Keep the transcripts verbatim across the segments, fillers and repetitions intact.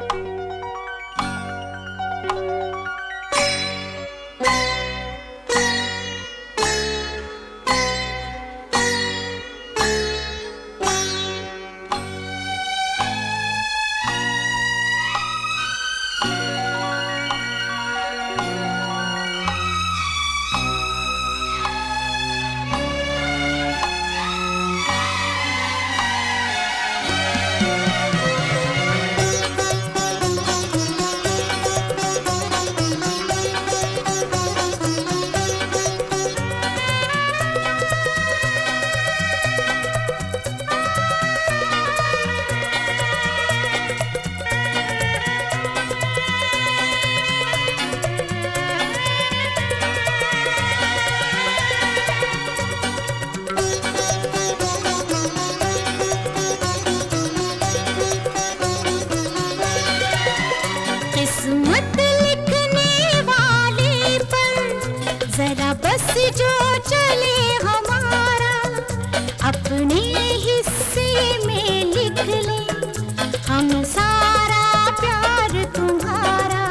किस्मत लिखने वाले पर जरा बस जो चले हमारा, अपने हिस्से में लिख ले हम सारा प्यार तुम्हारा।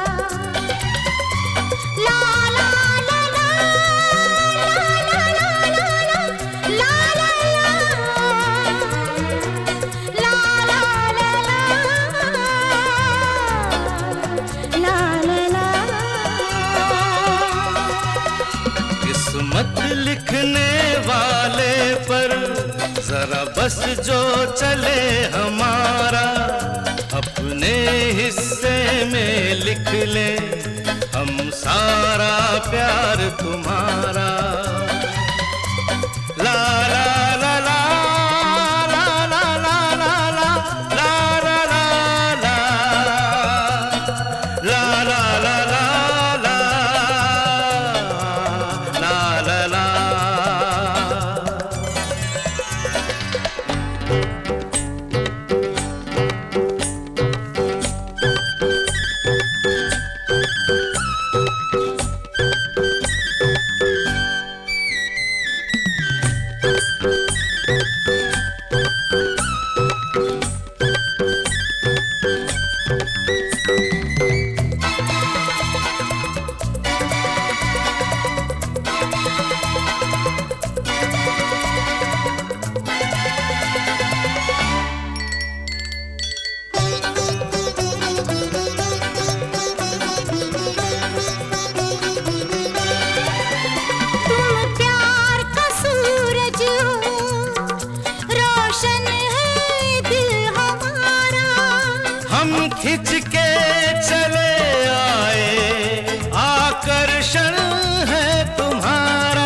ला ला ला ला ला ला ला ला किस्मत लिखने वाले पर जरा बस जो चले हमारा, अपने हिस्से में लिख ले हम सारा प्यार तुम्हारा। ला ला ला ला ला ला ला ला ला ला ला ला ला ला खिंच के चले आए, आकर्षण है तुम्हारा।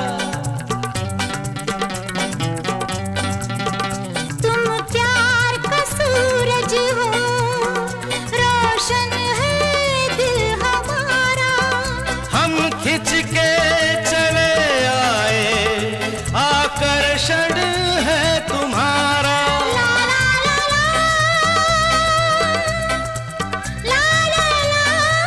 तुम प्यार का सूरज हो, रोशन है दिल हमारा। हम खिंच के चले आए, आकर्षण है तुम्हारा। ला ला ला ला ला ला ला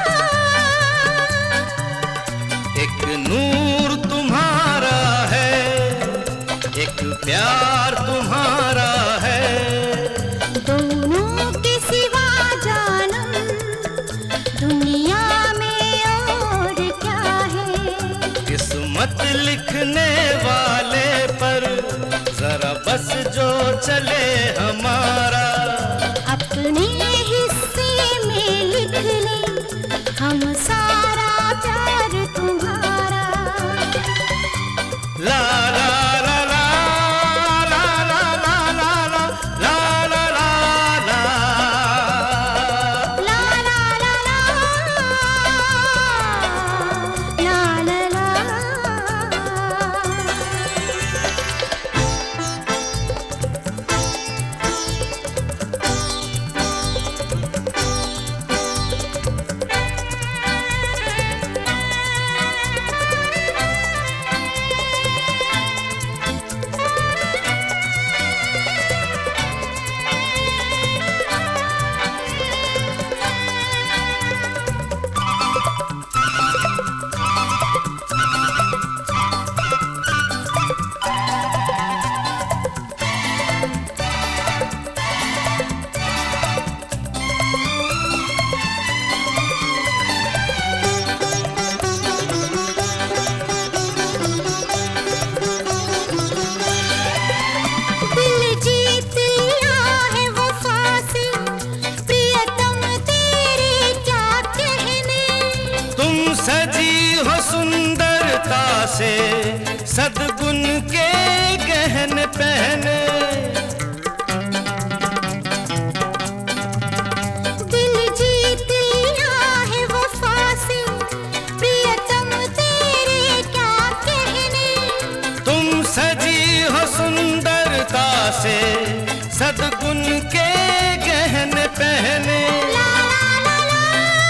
सुकून के गहने पहने। ला ला ला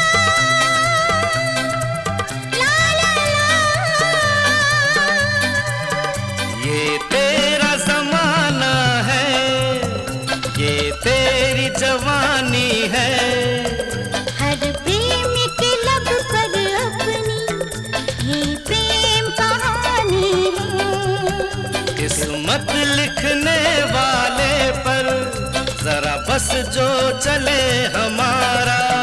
ला ला ला। ये तेरा जमाना है, ये तेरी जवानी है। हर प्रेम के लब पर अपनी ये प्रेम कहानी है। किस्मत लिखने वाले पर जरा बस जो चले हमारा।